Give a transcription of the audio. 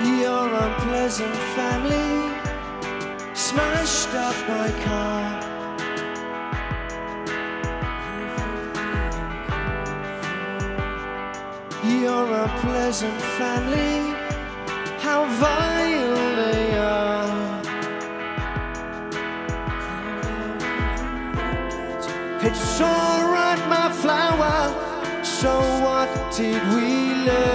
Your unpleasant family smashed up my car. Your unpleasant family, how vile they are. It's alright, my flower, so what did we learn?